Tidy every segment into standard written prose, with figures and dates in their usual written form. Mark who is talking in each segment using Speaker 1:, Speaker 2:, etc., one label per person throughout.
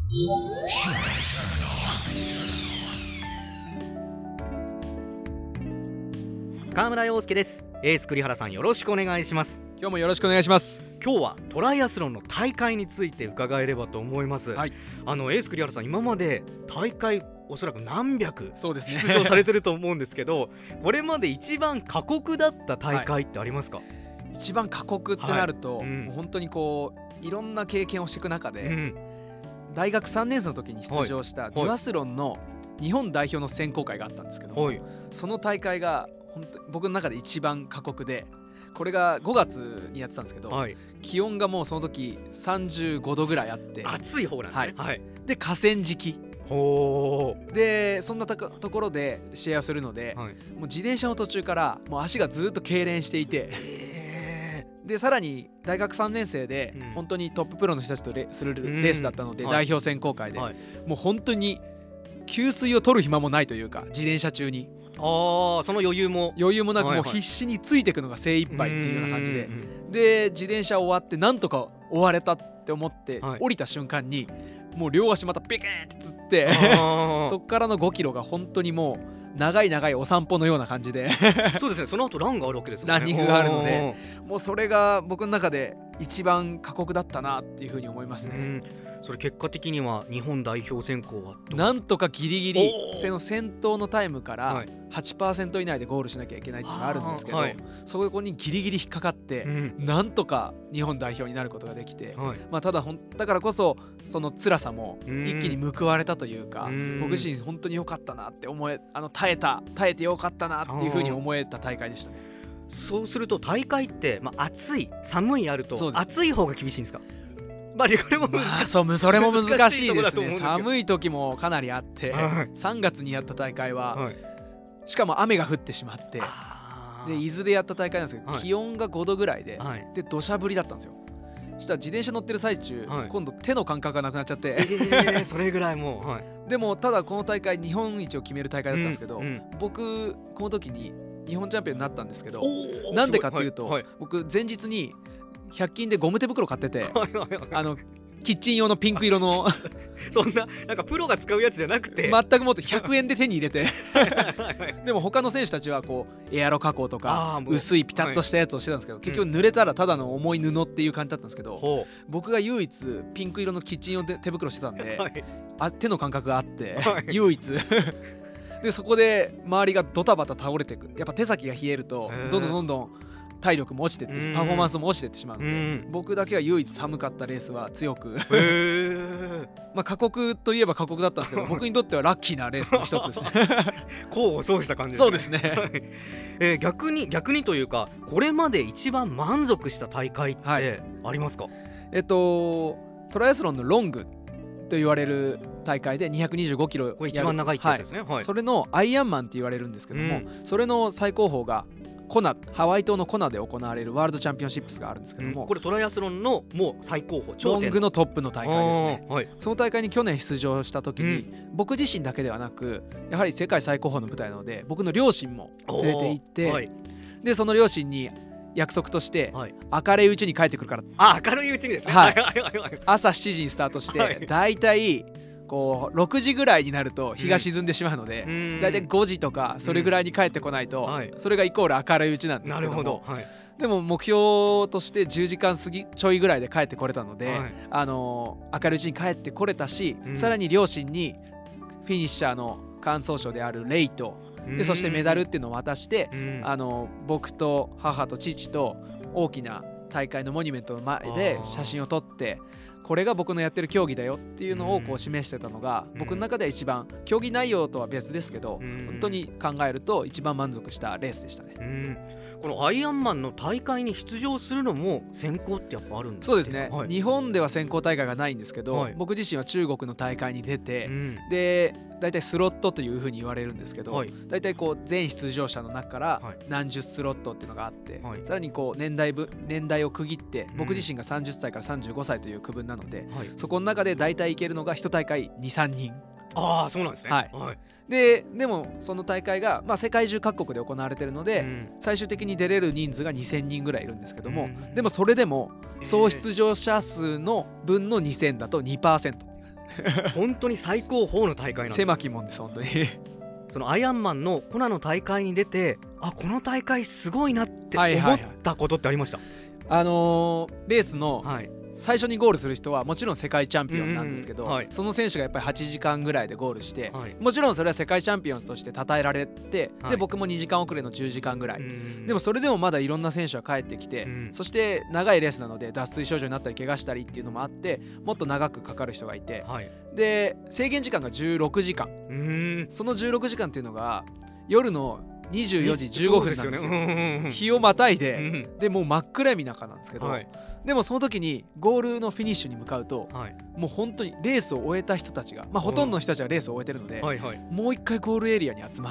Speaker 1: 川村陽介です。エース栗原さん、よろしくお願いします。
Speaker 2: 今日もよろしくお願いします。
Speaker 1: 今日はトライアスロンの大会について伺えればと思います、
Speaker 2: はい、
Speaker 1: エース栗原さん、今まで大会おそらく何百
Speaker 2: そうですね
Speaker 1: 出場されてると思うんですけどこれまで一番過酷だった大会ってありますか？
Speaker 2: 一番過酷ってなると、
Speaker 1: も
Speaker 2: う本当にこういろんな経験をしていく中で、大学3年生の時に出場したデュアスロンの日本代表の選考会があったんですけど、その大会が本当僕の中で一番過酷で、これが5月にやってたんですけど、気温がもうその時35度ぐらいあって、
Speaker 1: 暑い方なんですね。
Speaker 2: で河川敷で、そんなところで試合をするので、もう自転車の途中からもう足がずっと痙攣していて、でさらに大学3年生で本当にトッププロの人たちとするレースだったので、代表選考会で、もう本当に給水を取る暇もないというか、自転車中に
Speaker 1: その余裕も
Speaker 2: なく、もう必死についていくのが精一杯っていうような感じで、で自転車終わってなんとか終われたって思って降りた瞬間に、もう両足またピキーってつってそっからの5キロが本当にもう長いお散歩のような感じで
Speaker 1: そうですね、その後ランがあるわけですもんね。
Speaker 2: ランニングがあるので、もうそれが僕の中で一番過酷だったなっていうふうに思いますね。
Speaker 1: それ結果的には日本代表選考は
Speaker 2: なんとかギリギリその先頭のタイムから 8% 以内でゴールしなきゃいけないっていうのがあるんですけど、そこにギリギリ引っかかって、なんとか日本代表になることができて、ただだからこそその辛さも一気に報われたというか、僕自身本当に良かったなって耐えて良かったなっていうふうに思えた大会でしたね。
Speaker 1: そうすると大会って、暑い寒いあると暑い方が厳しいんですか？これも
Speaker 2: それも難しいですね。寒い時もかなりあって、3月にやった大会は、しかも雨が降ってしまって、で伊豆でやった大会なんですけど、気温が5度ぐらいで、で土砂降りだったんですよ。したら自転車乗ってる最中、今度手の感覚がなくなっちゃって、
Speaker 1: それぐらいも
Speaker 2: う、でもただこの大会日本一を決める大会だったんですけど、僕この時に日本チャンピオンになったんですけど、なんでかっていうと、僕前日に100均でゴム手袋買ってて、キッチン用のピンク色の
Speaker 1: そんなんかプロが使うやつじゃなくて、
Speaker 2: 全くもって100円で手に入れてでも他の選手たちはこうエアロ加工とか薄いピタッとしたやつをしてたんですけど、結局濡れたらただの重い布っていう感じだったんですけど、僕が唯一ピンク色のキッチン用で手袋してたんで、手の感覚があって唯一で、そこで周りがドタバタ倒れていく。やっぱ手先が冷えるとどんどん体力も落ちてってパフォーマンスも落ちてってしまうので、僕だけは唯一寒かったレースは強く過酷といえば過酷だったんですけど、僕にとってはラッキーなレースの一つですね
Speaker 1: こうそうした感じですね。
Speaker 2: そうですね
Speaker 1: 逆にというか、これまで一番満足した大会ってありますか？
Speaker 2: トライアスロンのロングと言われる大会で225キロやる、
Speaker 1: これ一番長いってやつですね。
Speaker 2: それのアイアンマンって言われるんですけども、それの最高峰がハワイ島のコナで行われるワールドチャンピオンシップスがあるんですけども、
Speaker 1: これトライアスロンのもう最高峰、
Speaker 2: ロングのトップの大会ですね。その大会に去年出場した時に、僕自身だけではなく、やはり世界最高峰の舞台なので僕の両親も連れて行って、でその両親に約束として、明るいうちに帰ってくるから。
Speaker 1: 明るいうちにですね。
Speaker 2: 朝7時にスタートして、だいたいこう6時ぐらいになると日が沈んでしまうので、だいたい5時とかそれぐらいに帰ってこないと、それがイコール明るいうちなんですけども、でも目標として10時間過ぎちょいぐらいで帰ってこれたので、明るいうちに帰ってこれたし、さらに両親にフィニッシャーの完走賞であるレイと、でそしてメダルっていうのを渡して、僕と母と父と大きな大会のモニュメントの前で写真を撮って、これが僕のやってる競技だよっていうのをこう示してたのが、僕の中では一番、競技内容とは別ですけど、本当に考えると一番満足したレースでしたね。
Speaker 1: このアイアンマンの大会に出場するのも選考ってやっぱあるんですか？
Speaker 2: そうですね、日本では選考大会がないんですけど、僕自身は中国の大会に出て、でだいたいスロットというふうに言われるんですけど、だいたいこう全出場者の中から何十スロットっていうのがあって、さらにこう年代を区切って、僕自身が30歳から35歳という区分なので、そこの中でだいたいいけるのが1大会 2,3 人。
Speaker 1: そうなんですね。
Speaker 2: でもその大会が、世界中各国で行われているので、最終的に出れる人数が2000人ぐらいいるんですけども、でもそれでも総出場者数の分の2000だと 2%。
Speaker 1: 本当に最高峰の大会なんです。
Speaker 2: 狭きもんです本当に
Speaker 1: そのアイアンマンのコナの大会に出て、あ、この大会すごいなって思ったことってありました？
Speaker 2: レースの最初にゴールする人はもちろん世界チャンピオンなんですけど、その選手がやっぱり8時間ぐらいでゴールして、もちろんそれは世界チャンピオンとして称えられて、で僕も2時間遅れの10時間ぐらい、でもそれでもまだいろんな選手は帰ってきて、そして長いレースなので脱水症状になったり怪我したりっていうのもあって、もっと長くかかる人がいて、で制限時間が16時間、その16時間っていうのが夜の24時15分なんですよ。日をまたいで、でもう真っ暗闇中なんですけど、でもその時にゴールのフィニッシュに向かうと、もう本当にレースを終えた人たちが、ほとんどの人たちがレースを終えてるので、もう一回ゴールエリアに集まって、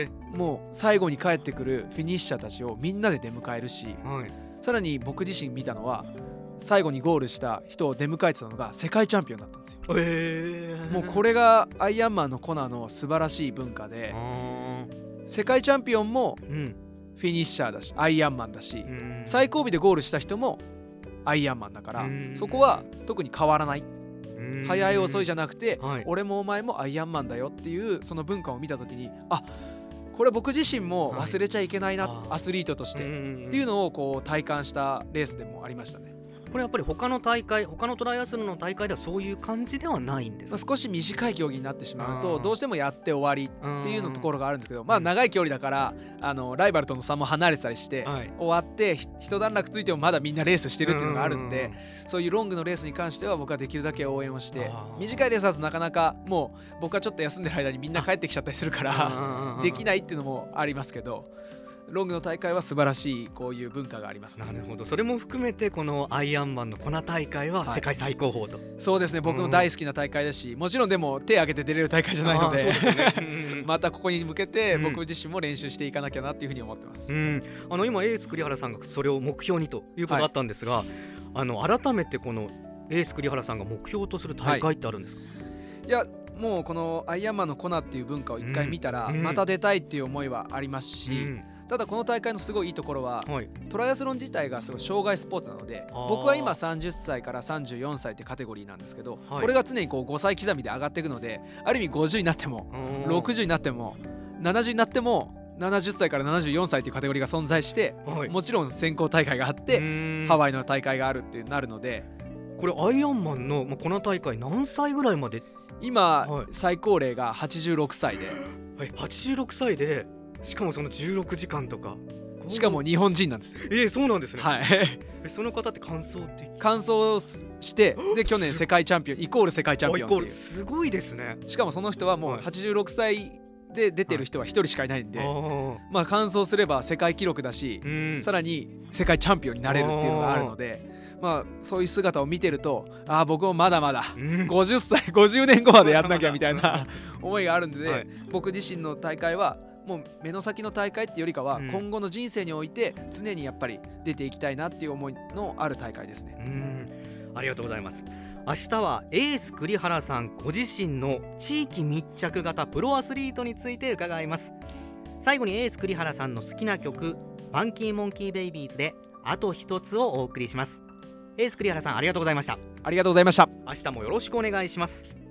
Speaker 2: もう最後に帰ってくるフィニッシャーたちをみんなで出迎えるし、さらに僕自身見たのは最後にゴールした人を出迎えてたのが世界チャンピオンだったんですよ。もうこれがアイアンマンのコナの素晴らしい文化で、世界チャンピオンもフィニッシャーだしアイアンマンだし、最後尾でゴールした人もアイアンマンだから、そこは特に変わらない、早い遅いじゃなくて、俺もお前もアイアンマンだよっていうその文化を見た時に、あ、これ僕自身も忘れちゃいけないな、アスリートとしてっていうのをこう体感したレースでもありましたね。
Speaker 1: これやっぱり他のトライアスロンの大会ではそういう感じではないんですか？
Speaker 2: 少し短い競技になってしまうとどうしてもやって終わりっていうのところがあるんですけど、長い距離だからライバルとの差も離れてたりして、終わって一段落ついてもまだみんなレースしてるっていうのがあるんで、そういうロングのレースに関しては僕はできるだけ応援をして、短いレースだとなかなかもう僕はちょっと休んでる間にみんな帰ってきちゃったりするからできないっていうのもありますけど、ロングの大会は素晴らしいこういう文化がありますね。
Speaker 1: なるほど、それも含めてこのアイアンマンのコナ大会は世界最高峰と、
Speaker 2: そうですね、僕の大好きな大会だし、もちろんでも手を挙げて出れる大会じゃないので、またここに向けて僕自身も練習していかなきゃなっていうふうに思ってます。
Speaker 1: 今エース栗原さんがそれを目標にということだったんですが、改めてこのエース栗原さんが目標とする大会ってあるんですか？
Speaker 2: いや、もうこのアイアンマンのコナっていう文化を一回見たらまた出たいっていう思いはありますし、ただこの大会のすごいいいところは、トライアスロン自体がすごい障害スポーツなので、僕は今30歳から34歳ってカテゴリーなんですけど、これが常にこう5歳刻みで上がっていくので、ある意味50になっても60になっても70になっても70歳から74歳っていうカテゴリーが存在して、もちろん選考大会があってハワイの大会があるってなるので、
Speaker 1: これアイアンマンのこの大会何歳ぐらいまで？
Speaker 2: 今、最高齢が86歳で、
Speaker 1: 86歳でしかもその16時間とか、
Speaker 2: しかも日本人なんですよ。
Speaker 1: そうなんですね。その方って完走
Speaker 2: して、で去年世界チャンピオンイコール世界チャンピオンっていう、
Speaker 1: すごいですね。
Speaker 2: しかもその人はもう86歳で出てる人は1人しかいないんで、完走すれば世界記録だし、さらに世界チャンピオンになれるっていうのがあるので、そういう姿を見てると、僕もまだまだ50歳50年後までやんなきゃみたいな思いがあるんで、僕自身の大会はもう目の先の大会っていうよりかは、今後の人生において常にやっぱり出ていきたいなっていう思いのある大会ですね。
Speaker 1: ありがとうございます。明日はエース栗原さんご自身の地域密着型プロアスリートについて伺います。最後にエース栗原さんの好きな曲、ファンキーモンキーベイビーズであと一つをお送りします。エース栗原さん、ありがとうございました。
Speaker 2: ありがとうございました。
Speaker 1: 明日もよろしくお願いします。